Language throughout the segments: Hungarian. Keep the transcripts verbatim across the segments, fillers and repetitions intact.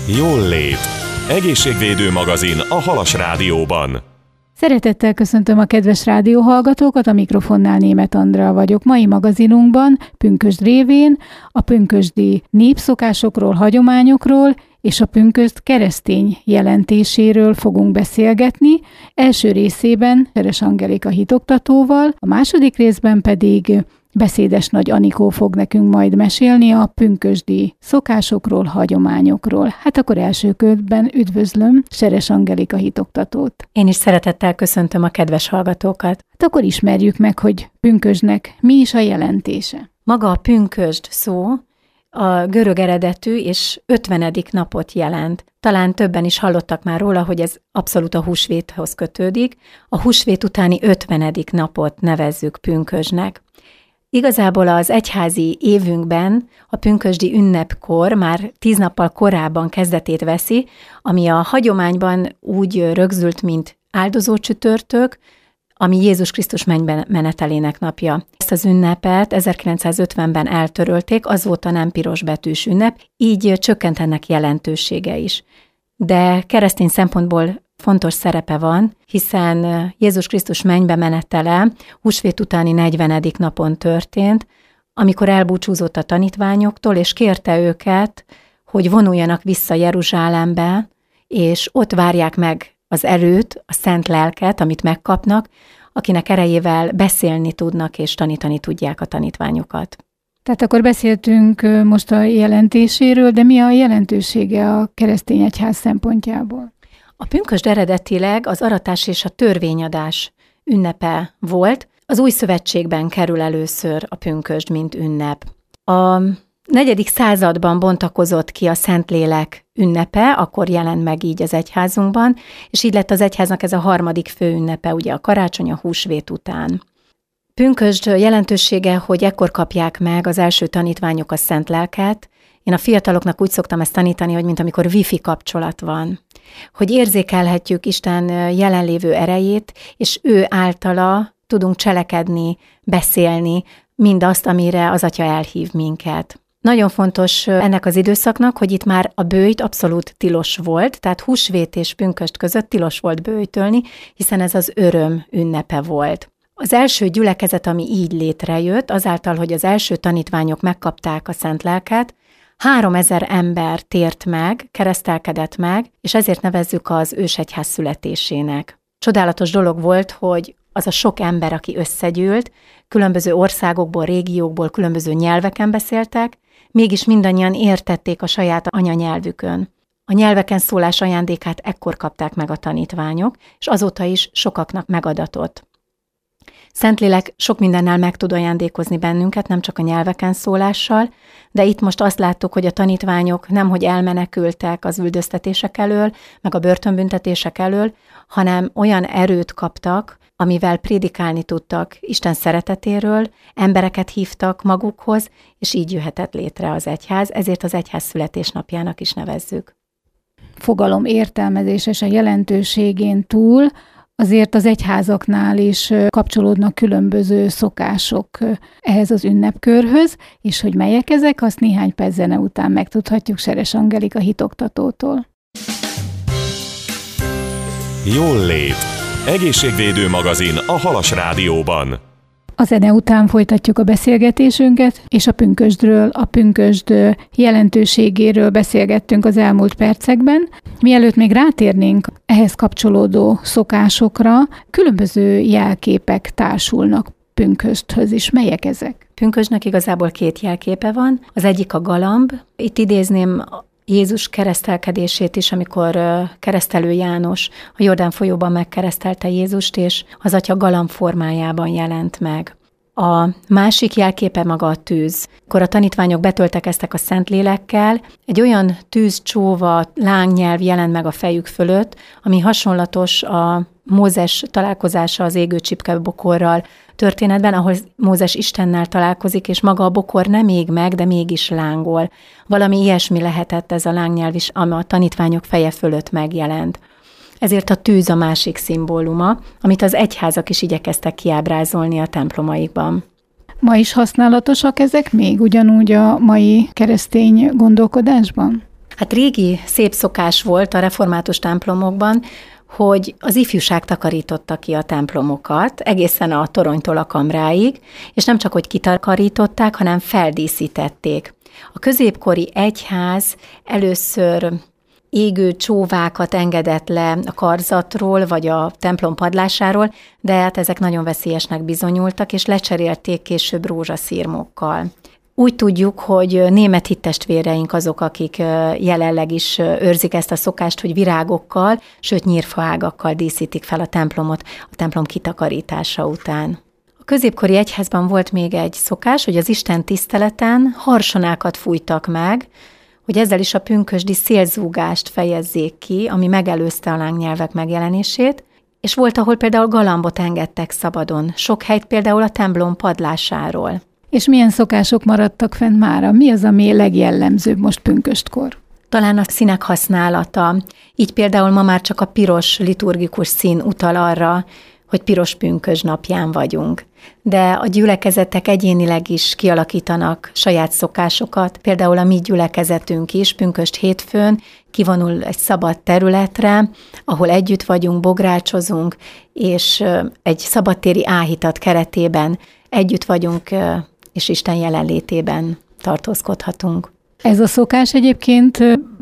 Jól lét. Egészségvédő magazin a Halas Rádióban. Szeretettel köszöntöm a kedves rádióhallgatókat, a mikrofonnál Németh Andrea vagyok. Mai magazinunkban pünkösd révén a pünkösdi népszokásokról, hagyományokról és a pünkösd keresztény jelentéséről fogunk beszélgetni. Első részében Seres Angelika hitoktatóval, a második részben pedig Beszédes Nagy Anikó fog nekünk majd mesélni a pünkösdi szokásokról, hagyományokról. Hát akkor első körben üdvözlöm Seres Angelika hitoktatót. Én is szeretettel köszöntöm a kedves hallgatókat. Hát akkor ismerjük meg, hogy pünkösdnek mi is a jelentése. Maga a pünkösd szó a görög eredetű és ötvenedik napot jelent. Talán többen is hallottak már róla, hogy ez abszolút a húsvéthoz kötődik. A húsvét utáni ötvenedik napot nevezzük pünkösdnek. Igazából az egyházi évünkben a pünkösdi ünnepkor már tíz nappal korábban kezdetét veszi, ami a hagyományban úgy rögzült, mint áldozó csütörtök, ami Jézus Krisztus mennybe menetelének napja. Ezt az ünnepet ezerkilencszázötvenben eltörölték, az volt a nem pirosbetűs ünnep, így csökkent ennek jelentősége is. De keresztény szempontból fontos szerepe van, hiszen Jézus Krisztus mennybe menetele húsvét utáni negyvenedik napon történt, amikor elbúcsúzott a tanítványoktól, és kérte őket, hogy vonuljanak vissza Jeruzsálembe, és ott várják meg az erőt, a szent lelket, amit megkapnak, akinek erejével beszélni tudnak, és tanítani tudják a tanítványokat. Tehát akkor beszéltünk most a jelentéséről, de mi a jelentősége a keresztény egyház szempontjából? A pünkösd eredetileg az aratás és a törvényadás ünnepe volt. Az Új Szövetségben kerül először a pünkösd, mint ünnep. A negyedik században bontakozott ki a Szentlélek ünnepe, akkor jelent meg így az egyházunkban, és így lett az egyháznak ez a harmadik fő ünnepe, ugye a karácsony a húsvét után. Pünkösd jelentősége, hogy ekkor kapják meg az első tanítványok a szent lelket. Én a fiataloknak úgy szoktam ezt tanítani, hogy mint amikor wifi kapcsolat van, hogy érzékelhetjük Isten jelenlévő erejét, és ő általa tudunk cselekedni, beszélni, mindazt, amire az Atya elhív minket. Nagyon fontos ennek az időszaknak, hogy itt már a böjt abszolút tilos volt, tehát húsvét és pünkösd között tilos volt böjtölni, hiszen ez az öröm ünnepe volt. Az első gyülekezet, ami így létrejött, azáltal, hogy az első tanítványok megkapták a szent lelket, háromezer ember tért meg, keresztelkedett meg, és ezért nevezzük az ősegyház születésének. Csodálatos dolog volt, hogy az a sok ember, aki összegyűlt, különböző országokból, régiókból, különböző nyelveken beszéltek, mégis mindannyian értették a saját anyanyelvükön. A nyelveken szólás ajándékát ekkor kapták meg a tanítványok, és azóta is sokaknak megadatott. Szentlélek sok mindennel meg tud ajándékozni bennünket, nem csak a nyelveken szólással, de itt most azt láttuk, hogy a tanítványok nemhogy elmenekültek az üldöztetések elől, meg a börtönbüntetések elől, hanem olyan erőt kaptak, amivel prédikálni tudtak Isten szeretetéről, embereket hívtak magukhoz, és így jöhetett létre az egyház, ezért az egyház születésnapjának is nevezzük. Fogalom értelmezés és a jelentőségén túl azért az egyházaknál is kapcsolódnak különböző szokások ehhez az ünnepkörhöz, és hogy melyek ezek, azt néhány perc zene után megtudhatjuk Seres Angelika hitoktatótól. Jól lét. Egészségvédő magazin a Halas Rádióban. A zene után folytatjuk a beszélgetésünket, és a pünkösdről, a pünkösd jelentőségéről beszélgettünk az elmúlt percekben. Mielőtt még rátérnénk ehhez kapcsolódó szokásokra, különböző jelképek társulnak pünkösdhöz is. Melyek ezek? Pünkösdnek igazából két jelképe van. Az egyik a galamb. Itt idézném Jézus keresztelkedését is, amikor keresztelő János a Jordán folyóban megkeresztelte Jézust, és az Atya galamb formájában jelent meg. A másik jelképe maga a tűz. Akkor a tanítványok betöltekeztek a Szentlélekkel, egy olyan tűzcsóva, lángnyelv jelent meg a fejük fölött, ami hasonlatos a Mózes találkozása az égő csipke bokorral történetben, ahol Mózes Istennel találkozik, és maga a bokor nem ég meg, de mégis lángol. Valami ilyesmi lehetett ez a lángnyelv is, ami a tanítványok feje fölött megjelent. Ezért a tűz a másik szimbóluma, amit az egyházak is igyekeztek kiábrázolni a templomaikban. Ma is használatosak ezek még ugyanúgy a mai keresztény gondolkodásban? Hát régi szép szokás volt a református templomokban, hogy az ifjúság takarította ki a templomokat, egészen a toronytól a kamráig, és nem csak, hogy kitakarították, hanem feldíszítették. A középkori egyház először égő csóvákat engedett le a karzatról, vagy a templom padlásáról, de hát ezek nagyon veszélyesnek bizonyultak, és lecserélték később rózsaszírmokkal. Úgy tudjuk, hogy német hittestvéreink azok, akik jelenleg is őrzik ezt a szokást, hogy virágokkal, sőt nyírfaágakkal díszítik fel a templomot a templom kitakarítása után. A középkori egyházban volt még egy szokás, hogy az Isten tiszteleten harsonákat fújtak meg, hogy ezzel is a pünkösdi szélzúgást fejezzék ki, ami megelőzte a lángnyelvek megjelenését, és volt, ahol például galambot engedtek szabadon, sok helyt például a templom padlásáról. És milyen szokások maradtak fent mára? Mi az, ami legjellemzőbb most pünköstkor? Talán a színek használata. Így például ma már csak a piros liturgikus szín utal arra, hogy piros pünkösd napján vagyunk. De a gyülekezetek egyénileg is kialakítanak saját szokásokat. Például a mi gyülekezetünk is pünkösd hétfőn kivonul egy szabad területre, ahol együtt vagyunk, bográcsozunk, és egy szabadtéri áhítat keretében együtt vagyunk, és Isten jelenlétében tartózkodhatunk. Ez a szokás egyébként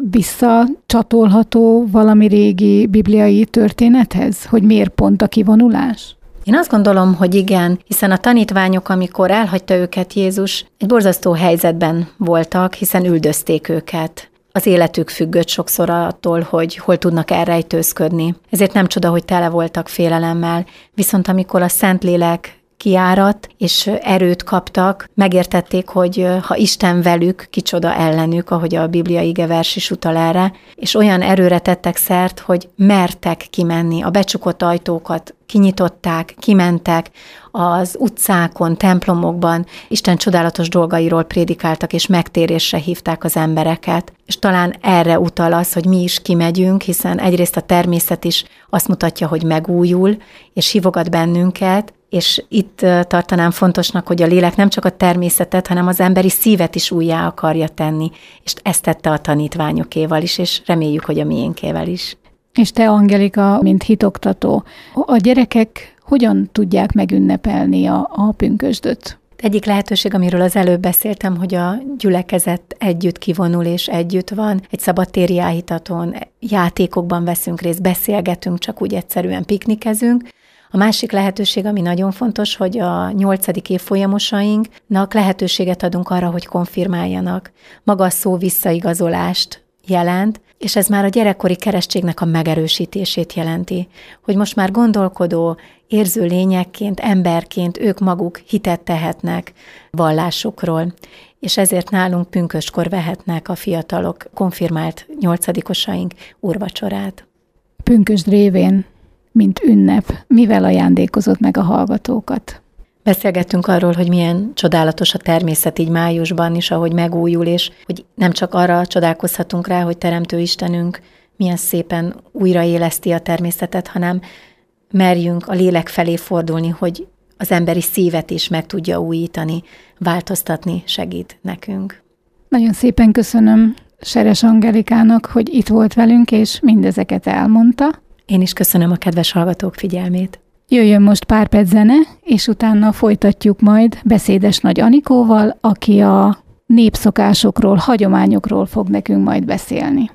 visszacsatolható valami régi bibliai történethez, hogy miért pont a kivonulás? Én azt gondolom, hogy igen, hiszen a tanítványok, amikor elhagyta őket Jézus, egy borzasztó helyzetben voltak, hiszen üldözték őket. Az életük függött sokszor attól, hogy hol tudnak elrejtőzködni. Ezért nem csoda, hogy tele voltak félelemmel. Viszont amikor a Szentlélek kiáradt, és erőt kaptak, megértették, hogy ha Isten velük, kicsoda ellenük, ahogy a Biblia igevers is utal erre, és olyan erőre tettek szert, hogy mertek kimenni, a becsukott ajtókat kinyitották, kimentek, az utcákon, templomokban Isten csodálatos dolgairól prédikáltak, és megtérésre hívták az embereket. És talán erre utal az, hogy mi is kimegyünk, hiszen egyrészt a természet is azt mutatja, hogy megújul, és hívogat bennünket, és itt tartanám fontosnak, hogy a lélek nem csak a természetet, hanem az emberi szívet is újjá akarja tenni, és ezt tette a tanítványokéval is, és reméljük, hogy a miénkével is. És te, Angelika, mint hitoktató, a gyerekek hogyan tudják megünnepelni a, a pünkösdöt? Egyik lehetőség, amiről az előbb beszéltem, hogy a gyülekezet együtt kivonul és együtt van, egy szabadtéri áhítaton, játékokban veszünk részt, beszélgetünk, csak úgy egyszerűen piknikezünk. A másik lehetőség, ami nagyon fontos, hogy a nyolcadik évfolyamosainknak lehetőséget adunk arra, hogy konfirmáljanak. Maga a szó visszaigazolást jelent, és ez már a gyerekkori keresztségnek a megerősítését jelenti, hogy most már gondolkodó, érző lényekként, emberként ők maguk hitet tehetnek vallásukról, és ezért nálunk pünköstkor vehetnek a fiatalok, konfirmált nyolcadikosaink úrvacsorát. Pünkösd révén, mint ünnep, mivel ajándékozott meg a hallgatókat? Beszélgettünk arról, hogy milyen csodálatos a természet így májusban is, ahogy megújul, és hogy nem csak arra csodálkozhatunk rá, hogy Teremtő Istenünk milyen szépen újraéleszti a természetet, hanem merjünk a lélek felé fordulni, hogy az emberi szívet is meg tudja újítani, változtatni segít nekünk. Nagyon szépen köszönöm Seres Angelikának, hogy itt volt velünk, és mindezeket elmondta. Én is köszönöm a kedves hallgatók figyelmét. Jöjjön most pár perc zene, és utána folytatjuk majd Beszédes Nagy Anikóval, aki a népszokásokról, hagyományokról fog nekünk majd beszélni.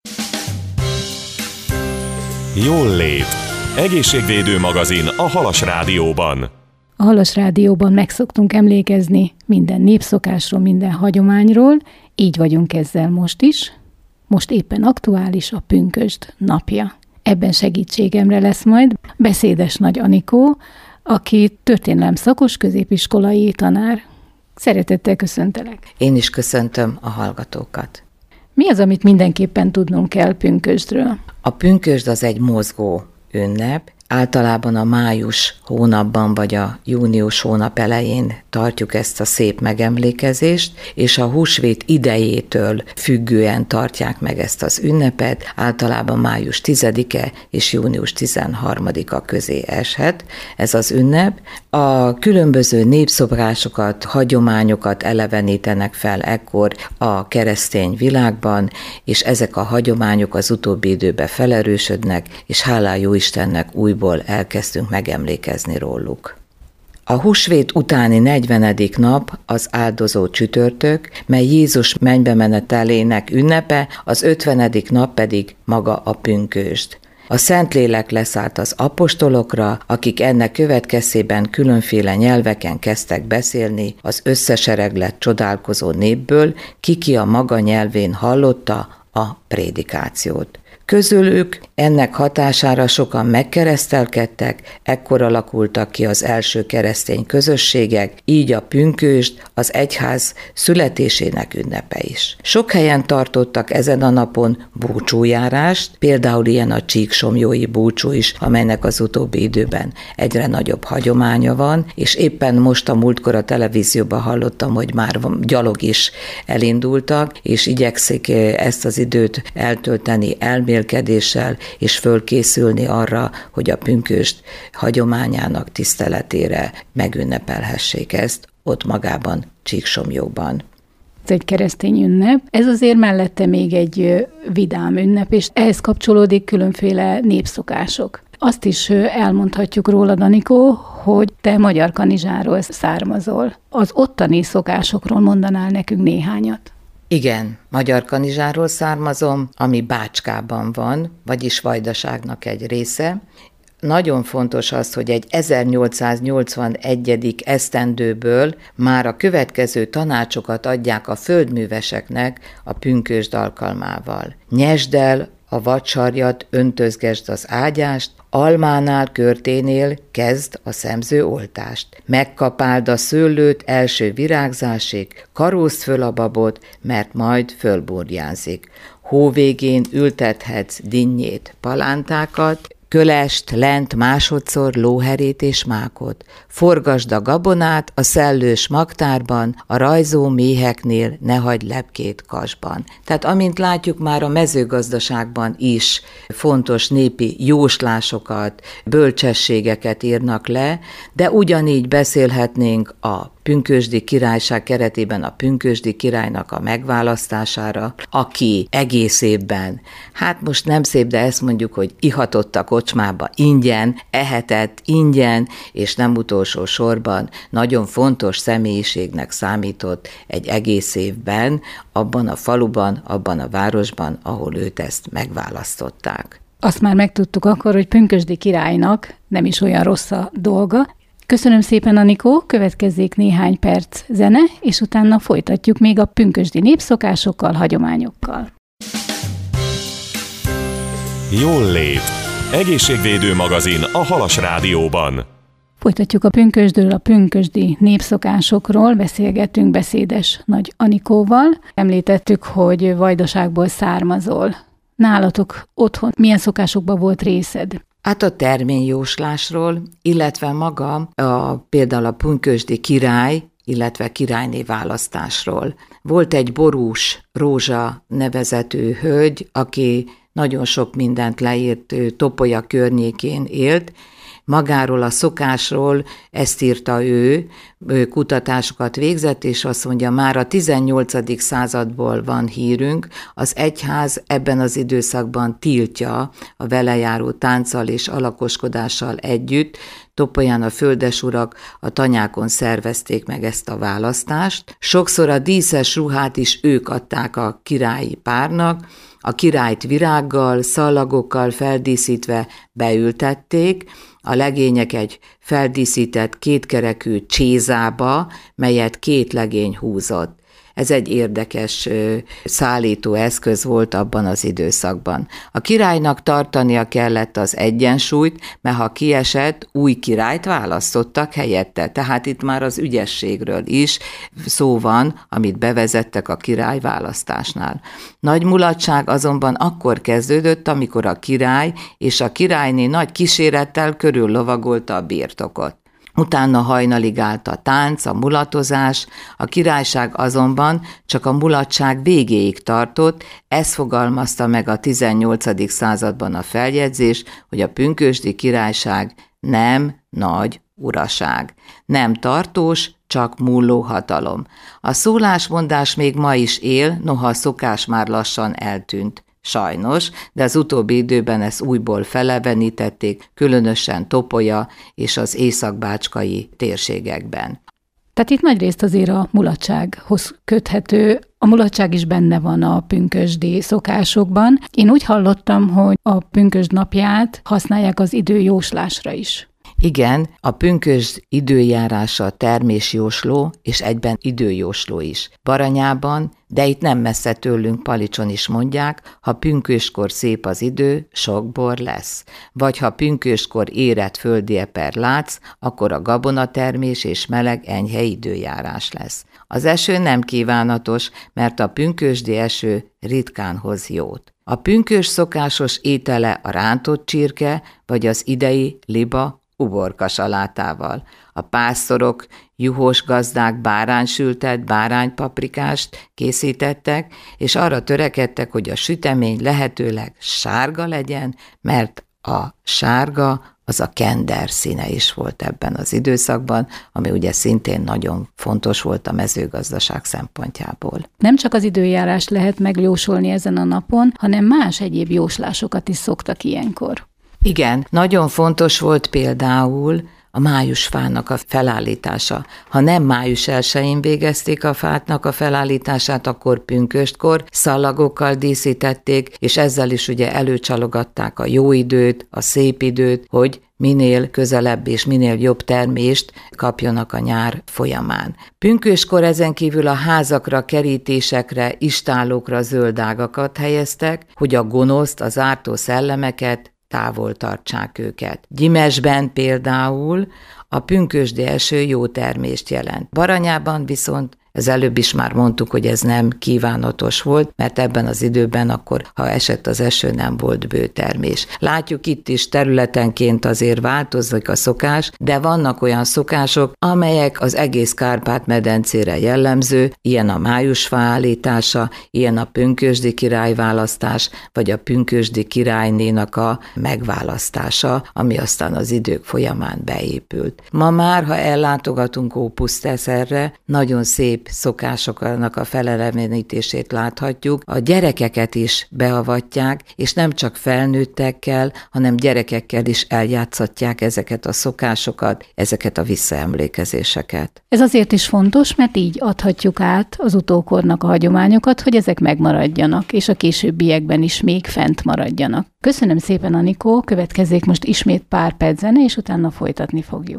Jól lét. Egészségvédő magazin a Halas Rádióban. A Halas Rádióban megszoktunk emlékezni minden népszokásról, minden hagyományról, így vagyunk ezzel most is. Most éppen aktuális a pünkösd napja. Ebben segítségemre lesz majd Beszédes Nagy Anikó, aki történelem szakos középiskolai tanár. Szeretettel köszöntelek. Én is köszöntöm a hallgatókat. Mi az, amit mindenképpen tudnunk kell pünkösdről? A pünkösd az egy mozgó ünnep, Általában a május hónapban vagy a június hónap elején tartjuk ezt a szép megemlékezést, és a húsvét idejétől függően tartják meg ezt az ünnepet, általában május tizedike és június tizenharmadika közé eshet ez az ünnep. A különböző népszokásokat, hagyományokat elevenítenek fel ekkor a keresztény világban, és ezek a hagyományok az utóbbi időben felerősödnek, és hálá jó Istennek újból elkezdtünk megemlékezni róluk. A húsvét utáni negyvenedik nap az áldozó csütörtök, mely Jézus mennybe menetelének ünnepe, az ötvenedik nap pedig maga a pünkösd. A Szentlélek leszállt az apostolokra, akik ennek következtében különféle nyelveken kezdtek beszélni az összesereglett csodálkozó népből, ki-ki a maga nyelvén hallotta a prédikációt. Közülük ennek hatására sokan megkeresztelkedtek, ekkor alakultak ki az első keresztény közösségek, így a pünkösd az egyház születésének ünnepe is. Sok helyen tartottak ezen a napon búcsújárást, például ilyen a csíksomjói búcsú is, amelynek az utóbbi időben egyre nagyobb hagyománya van, és éppen most a múltkor a televízióban hallottam, hogy már gyalog is elindultak, és igyekszik ezt az időt eltölteni elmélkedéssel, és fölkészülni arra, hogy a pünkösd hagyományának tiszteletére megünnepelhessék ezt ott magában Csíksomjóban. Ez egy keresztény ünnep, ez azért mellette még egy vidám ünnep, és ehhez kapcsolódik különféle népszokások. Azt is elmondhatjuk rólad, Anikó, hogy te Magyar Kanizsáról származol. Az ottani szokásokról mondanál nekünk néhányat? Igen, Magyar Kanizsáról származom, ami Bácskában van, vagyis Vajdaságnak egy része. Nagyon fontos az, hogy egy ezernyolcszáznyolcvanegyedik esztendőből már a következő tanácsokat adják a földműveseknek a pünkösd alkalmával. Nyesd el a vadsarjat, öntözgesd az ágyást, almánál, körténél kezd a szemzőoltást. Megkapáld a szőlőt első virágzásig, karózd föl a babot, mert majd fölburjánzik. Hóvégén ültethetsz dinnyét, palántákat, kölest, lent másodszor lóherét és mákot. Forgasd a gabonát a szellős magtárban, a rajzó méheknél ne hagyj lepkét kasban. Tehát amint látjuk, már a mezőgazdaságban is fontos népi jóslásokat, bölcsességeket írnak le, de ugyanígy beszélhetnénk a pünkösdi királyság keretében a pünkösdi királynak a megválasztására, aki egész évben, hát most nem szép, de ezt mondjuk, hogy ihatott a kocsmába ingyen, ehetett ingyen, és nem utolsó sorban nagyon fontos személyiségnek számított egy egész évben, abban a faluban, abban a városban, ahol őt ezt megválasztották. Azt már megtudtuk akkor, hogy pünkösdi királynak nem is olyan rossz a dolga. Köszönöm szépen, Anikó, következzék néhány perc zene, és utána folytatjuk még a pünkösdi népszokásokkal, hagyományokkal. Jól lét. Egészségvédő magazin a Halas Rádióban. Folytatjuk a pünkösdről, a pünkösdi népszokásokról, beszélgettünk beszédes Nagy Anikóval. Említettük, hogy Vajdaságból származol. Nálatok otthon milyen szokásokban volt részed? Hát a terményjóslásról, illetve maga a, például a pünkösdi király, illetve királyné választásról. Volt egy Borús Rózsa nevezetű hölgy, aki nagyon sok mindent leírt, ő Topolya környékén élt. Magáról a szokásról ezt írta ő, ő kutatásokat végzett, és azt mondja, már a tizennyolcadik századból van hírünk, az egyház ebben az időszakban tiltja a vele járó tánccal és alakoskodással együtt. Topolyán a földesurak a tanyákon szervezték meg ezt a választást. Sokszor a díszes ruhát is ők adták a királyi párnak, a királyt virággal, szallagokkal feldíszítve beültették, a legények egy feldíszített kétkerekű csézába, melyet két legény húzott. Ez egy érdekes szállító eszköz volt abban az időszakban. A királynak tartania kellett az egyensúlyt, mert ha kiesett, új királyt választottak helyette. Tehát itt már az ügyességről is szó van, amit bevezettek a királyválasztásnál. Nagy mulatság azonban akkor kezdődött, amikor a király és a királyné nagy kísérettel körül lovagolta a birtokot. Utána hajnalig állt a tánc, a mulatozás, a királyság azonban csak a mulatság végéig tartott, ez fogalmazta meg a tizennyolcadik században a feljegyzés, hogy a pünkösdi királyság nem nagy uraság, nem tartós, csak múló hatalom. A szólásmondás még ma is él, noha a szokás már lassan eltűnt. Sajnos, de az utóbbi időben ezt újból felevenítették, különösen Topolya és az északbácskai térségekben. Tehát itt nagyrészt azért a mulatsághoz köthető, a mulatság is benne van a pünkösdi szokásokban. Én úgy hallottam, hogy a pünkösd napját használják az időjóslásra is. Igen, a pünkösd időjárása termésjósló, és egyben időjósló is. Baranyában, de itt nem messze tőlünk Palicson is mondják, ha pünkösdkor szép az idő, sok bor lesz. Vagy ha pünkösdkor érett földi eper látsz, akkor a gabonatermés és meleg enyhe időjárás lesz. Az eső nem kívánatos, mert a pünkösdi eső ritkán hoz jót. A pünkösd szokásos étele a rántott csirke, vagy az idei liba, uborka salátával. A pásztorok, juhos gazdák báránysültet, báránypaprikást készítettek, és arra törekedtek, hogy a sütemény lehetőleg sárga legyen, mert a sárga az a kender színe is volt ebben az időszakban, ami ugye szintén nagyon fontos volt a mezőgazdaság szempontjából. Nem csak az időjárást lehet megjósolni ezen a napon, hanem más egyéb jóslásokat is szoktak ilyenkor. Igen, nagyon fontos volt például a májusfának a felállítása. Ha nem május elsején végezték a fáknak a felállítását, akkor pünkösdkor szalagokkal díszítették, és ezzel is ugye előcsalogatták a jó időt, a szép időt, hogy minél közelebb és minél jobb termést kapjanak a nyár folyamán. Pünkösdkor ezen kívül a házakra, kerítésekre, istállókra zöldágakat helyeztek, hogy a gonoszt, az ártó szellemeket távol tartsák őket. Gyimesben például a pünkösdi eső jó termést jelent. Baranyában viszont, ez előbb is már mondtuk, hogy ez nem kívánatos volt, mert ebben az időben akkor, ha esett az eső, nem volt bőtermés. Látjuk itt is területenként azért változik a szokás, de vannak olyan szokások, amelyek az egész Kárpát-medencére jellemző, ilyen a májusfa állítása, ilyen a pünkösdi királyválasztás, vagy a pünkösdi királynénak a megválasztása, ami aztán az idők folyamán beépült. Ma már, ha ellátogatunk Ópuszteszerre, nagyon szép szokásoknak a felelevenítését láthatjuk. A gyerekeket is beavatják, és nem csak felnőttekkel, hanem gyerekekkel is eljátszatják ezeket a szokásokat, ezeket a visszaemlékezéseket. Ez azért is fontos, mert így adhatjuk át az utókornak a hagyományokat, hogy ezek megmaradjanak, és a későbbiekben is még fent maradjanak. Köszönöm szépen, Anikó, következzék most ismét pár perc zene, és utána folytatni fogjuk.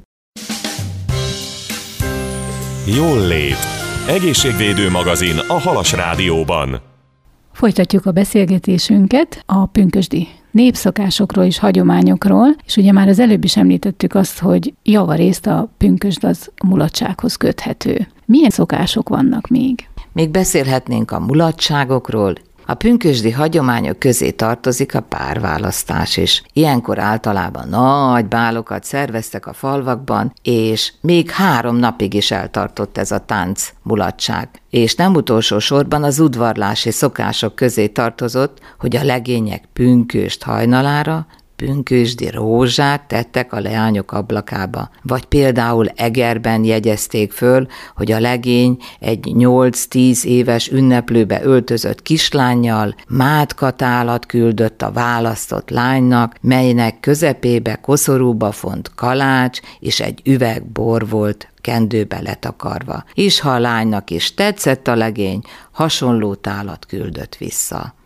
Jól lét. Egészségvédő magazin a Halas Rádióban. Folytatjuk a beszélgetésünket a pünkösdi népszokásokról és hagyományokról, és ugye már az előbb is említettük azt, hogy javarészt a pünkösd az a mulatsághoz köthető. Milyen szokások vannak még? Még beszélhetnénk a mulatságokról. A pünkösdi hagyományok közé tartozik a párválasztás is. Ilyenkor általában nagy bálokat szerveztek a falvakban, és még három napig is eltartott ez a tánc mulatság. És nem utolsó sorban az udvarlási szokások közé tartozott, hogy a legények pünkösd hajnalára pünkösdi rózsát tettek a leányok ablakába. Vagy például Egerben jegyezték föl, hogy a legény egy nyolc-tíz éves ünneplőbe öltözött kislánnyal mátkatálat küldött a választott lánynak, melynek közepébe koszorúba font kalács és egy üveg bor volt kendőbe letakarva. És ha a lánynak is tetszett a legény, hasonló tálat küldött vissza.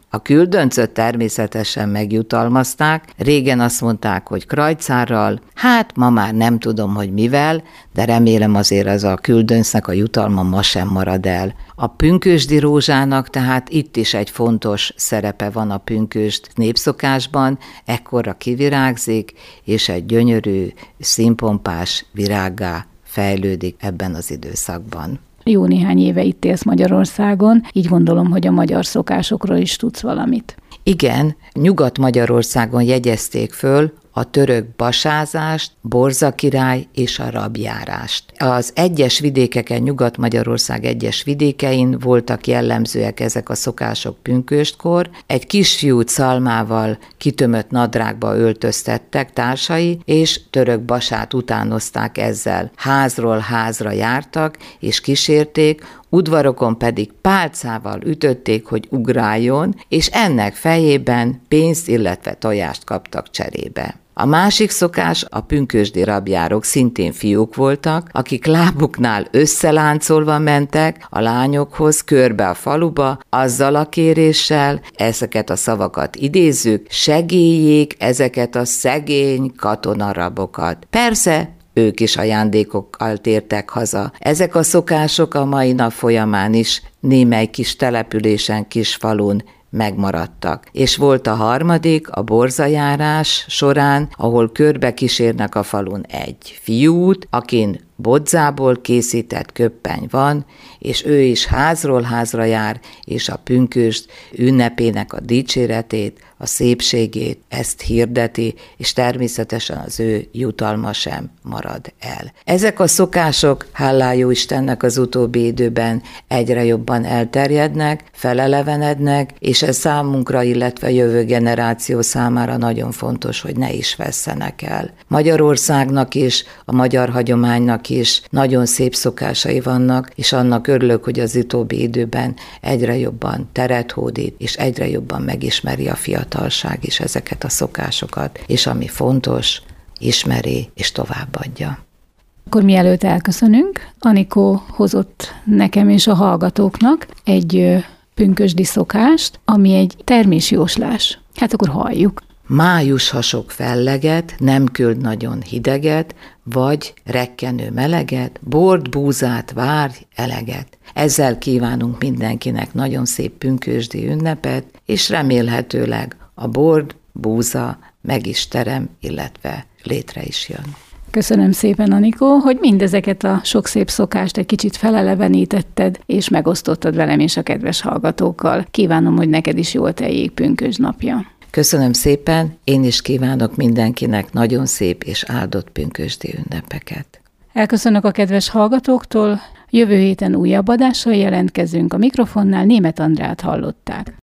A küldöncöt természetesen megjutalmazták, régen azt mondták, hogy krajcárral, hát ma már nem tudom, hogy mivel, de remélem azért az a küldöncnek a jutalma ma sem marad el. A pünkösdi rózsának tehát itt is egy fontos szerepe van a pünkösd népszokásban, ekkorra kivirágzik, és egy gyönyörű, színpompás virággá fejlődik ebben az időszakban. Jó néhány éve itt élsz Magyarországon, így gondolom, hogy a magyar szokásokról is tudsz valamit. Igen, Nyugat-Magyarországon jegyezték föl a török basázást, borzakirály és a rabjárást. Az egyes vidékeken, Nyugat-Magyarország egyes vidékein voltak jellemzőek ezek a szokások pünköstkor. Egy kisfiút szalmával kitömött nadrágba öltöztettek társai, és török basát utánozták ezzel. Házról házra jártak, és kísérték, udvarokon pedig pálcával ütötték, hogy ugráljon, és ennek fejében pénzt, illetve tojást kaptak cserébe. A másik szokás, a pünkösdi rabjárok szintén fiúk voltak, akik lábuknál összeláncolva mentek a lányokhoz körbe a faluba, azzal a kéréssel, ezeket a szavakat idézzük, segéljék ezeket a szegény katonarabokat. Persze, ők is ajándékokkal tértek haza. Ezek a szokások a mai nap folyamán is némely kis településen, kis falun megmaradtak. És volt a harmadik, a borzajárás során, ahol körbe kísérnek a falun egy fiút, akin bodzából készített köppeny van, és ő is házról házra jár, és a pünkösd ünnepének a dicséretét, a szépségét, ezt hirdeti, és természetesen az ő jutalma sem marad el. Ezek a szokások, hálá jó Istennek, az utóbbi időben egyre jobban elterjednek, felelevenednek, és ez számunkra, illetve jövő generáció számára nagyon fontos, hogy ne is vesszenek el. Magyarországnak is, a magyar hagyománynak is nagyon szép szokásai vannak, és annak örülök, hogy az utóbbi időben egyre jobban teret hódít, és egyre jobban megismeri a fiatalság is ezeket a szokásokat, és ami fontos, ismeri és továbbadja. Akkor mielőtt elköszönünk, Anikó hozott nekem és a hallgatóknak egy pünkösdi szokást, ami egy termésjóslás. Hát akkor halljuk. Május hasok felleget, nem küld nagyon hideget, vagy rekkenő meleget, bort, búzát, várj, eleget. Ezzel kívánunk mindenkinek nagyon szép pünkösdi ünnepet, és remélhetőleg a bort, búza meg is terem, illetve létre is jön. Köszönöm szépen, Anikó, hogy mindezeket a sok szép szokást egy kicsit felelevenítetted, és megosztottad velem és a kedves hallgatókkal. Kívánom, hogy neked is jól teljék pünkösd napja. Köszönöm szépen, én is kívánok mindenkinek nagyon szép és áldott pünkösdi ünnepeket. Elköszönök a kedves hallgatóktól, jövő héten újabb adással jelentkezünk, a mikrofonnál Németh Andrát hallották.